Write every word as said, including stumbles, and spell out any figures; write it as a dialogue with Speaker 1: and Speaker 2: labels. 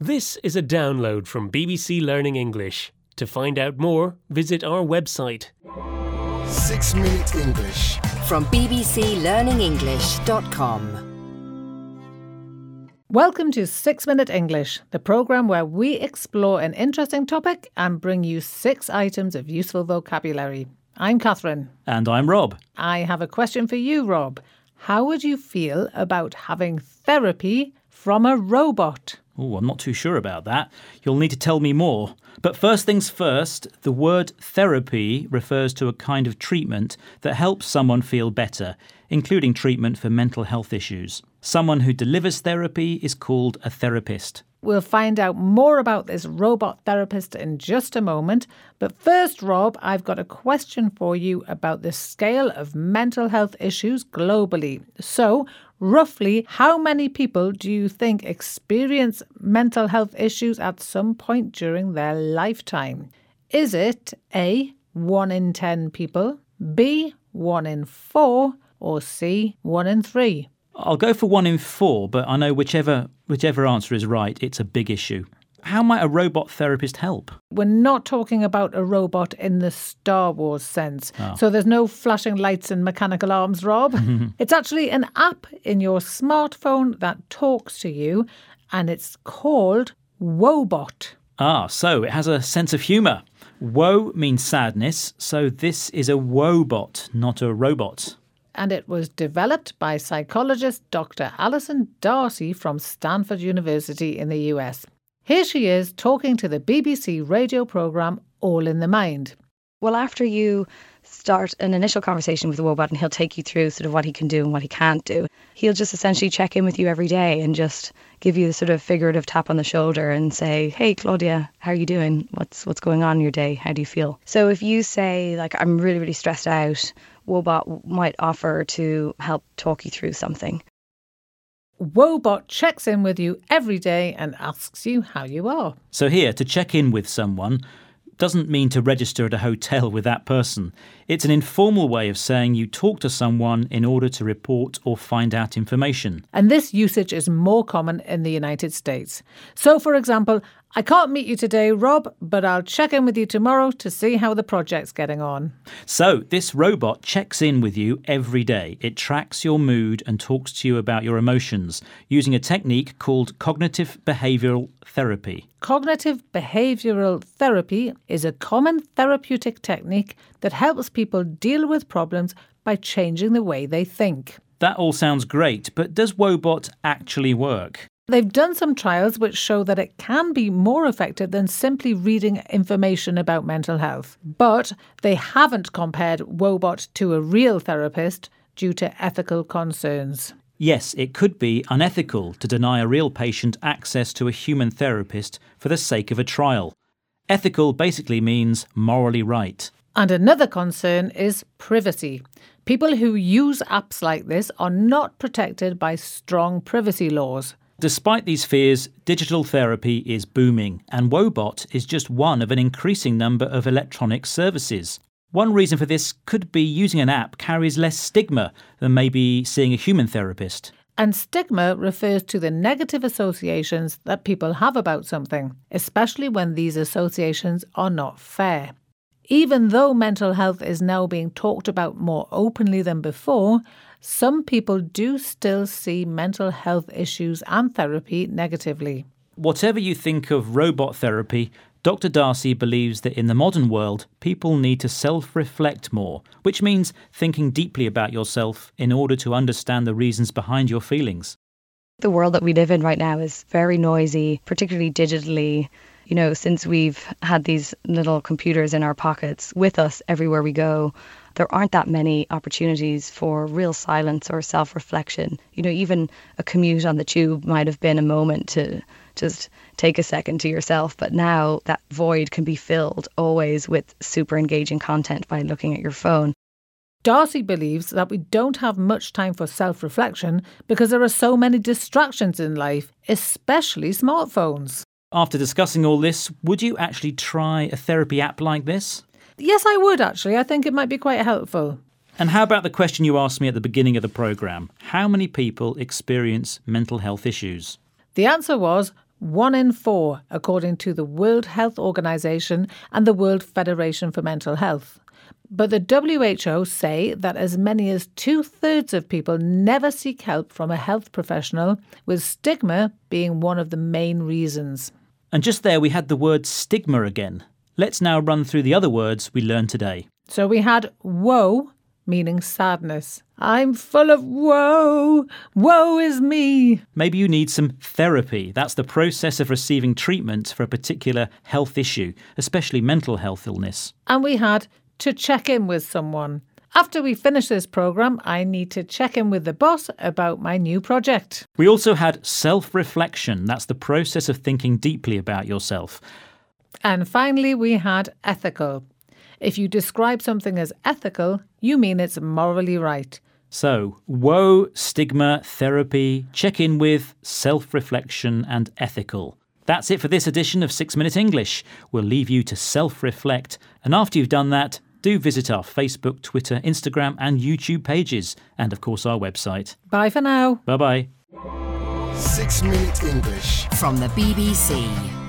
Speaker 1: This is a download from B B C Learning English. To find out more, visit our website.
Speaker 2: Six Minute English
Speaker 3: from b b c learning english dot com.
Speaker 4: Welcome to Six Minute English, the programme where we explore an interesting topic and bring you six items of useful vocabulary. I'm Catherine.
Speaker 5: And I'm Rob.
Speaker 4: I have a question for you, Rob. How would you feel about having therapy from a robot?
Speaker 5: Oh, I'm not too sure about that. You'll need to tell me more. But first things first, the word therapy refers to a kind of treatment that helps someone feel better, including treatment for mental health issues. Someone who delivers therapy is called a therapist.
Speaker 4: We'll find out more about this robot therapist in just a moment. But first, Rob, I've got a question for you about the scale of mental health issues globally. So, roughly, how many people do you think experience mental health issues at some point during their lifetime? Is it A, one in ten people, B, one in four, or C, one in three?
Speaker 5: I'll go for one in four, but I know whichever whichever answer is right, it's a big issue. How might a robot therapist help?
Speaker 4: We're not talking about a robot in the Star Wars sense.
Speaker 5: Oh.
Speaker 4: So there's no flashing lights and mechanical arms, Rob. It's actually an app in your smartphone that talks to you, and it's called Woebot.
Speaker 5: Ah, so it has a sense of humour. Woe means sadness, so this is a Woebot, not a robot.
Speaker 4: And it was developed by psychologist Doctor Alison Darcy from Stanford University in the U S. Here she is talking to the B B C radio programme All in the Mind.
Speaker 6: Well, after you start an initial conversation with the Woebot and he'll take you through sort of what he can do and what he can't do, he'll just essentially check in with you every day and just give you the sort of figurative tap on the shoulder and say, hey, Claudia, how are you doing? What's what's going on in your day? How do you feel? So if you say, like, I'm really, really stressed out, Woebot might offer to help talk you through something.
Speaker 4: Woebot checks in with you every day and asks you how you are.
Speaker 5: So here, to check in with someone doesn't mean to register at a hotel with that person. It's an informal way of saying you talk to someone in order to report or find out information.
Speaker 4: And this usage is more common in the United States. So, for example, I can't meet you today, Rob, but I'll check in with you tomorrow to see how the project's getting on.
Speaker 5: So, this robot checks in with you every day. It tracks your mood and talks to you about your emotions using a technique called cognitive behavioural therapy.
Speaker 4: Cognitive behavioural therapy is a common therapeutic technique that helps people deal with problems by changing the way they think.
Speaker 5: That all sounds great, but does Woebot actually work?
Speaker 4: They've done some trials which show that it can be more effective than simply reading information about mental health. But they haven't compared Woebot to a real therapist due to ethical concerns.
Speaker 5: Yes, it could be unethical to deny a real patient access to a human therapist for the sake of a trial. Ethical basically means morally right.
Speaker 4: And another concern is privacy. People who use apps like this are not protected by strong privacy laws.
Speaker 5: Despite these fears, digital therapy is booming, and Woebot is just one of an increasing number of electronic services. One reason for this could be using an app carries less stigma than maybe seeing a human therapist.
Speaker 4: And stigma refers to the negative associations that people have about something, especially when these associations are not fair. Even though mental health is now being talked about more openly than before, some people do still see mental health issues and therapy negatively.
Speaker 5: Whatever you think of robot therapy, Doctor Darcy believes that in the modern world, people need to self-reflect more, which means thinking deeply about yourself in order to understand the reasons behind your feelings.
Speaker 6: The world that we live in right now is very noisy, particularly digitally. You know, since we've had these little computers in our pockets with us everywhere we go, there aren't that many opportunities for real silence or self-reflection. You know, even a commute on the tube might have been a moment to just take a second to yourself. But now that void can be filled always with super engaging content by looking at your phone.
Speaker 4: Darcy believes that we don't have much time for self-reflection because there are so many distractions in life, especially smartphones.
Speaker 5: After discussing all this, would you actually try a therapy app like this?
Speaker 4: Yes, I would actually. I think it might be quite helpful.
Speaker 5: And how about the question you asked me at the beginning of the programme? How many people experience mental health issues?
Speaker 4: The answer was one in four, according to the World Health Organization and the World Federation for Mental Health. But the W H O say that as many as two-thirds of people never seek help from a health professional, with stigma being one of the main reasons.
Speaker 5: And just there we had the word stigma again. Let's now run through the other words we learned today.
Speaker 4: So we had woe, meaning sadness. I'm full of woe. Woe is me.
Speaker 5: Maybe you need some therapy. That's the process of receiving treatment for a particular health issue, especially mental health illness.
Speaker 4: And we had to check in with someone. After we finish this programme, I need to check in with the boss about my new project.
Speaker 5: We also had self-reflection. That's the process of thinking deeply about yourself.
Speaker 4: And finally, we had ethical. If you describe something as ethical, you mean it's morally right.
Speaker 5: So, woe, stigma, therapy, check in with, self-reflection and ethical. That's it for this edition of Six Minute English. We'll leave you to self-reflect. And after you've done that, do visit our Facebook, Twitter, Instagram and YouTube pages. And of course our website.
Speaker 4: Bye for now.
Speaker 5: Bye-bye.
Speaker 2: Six Minute English.
Speaker 3: From the B B C.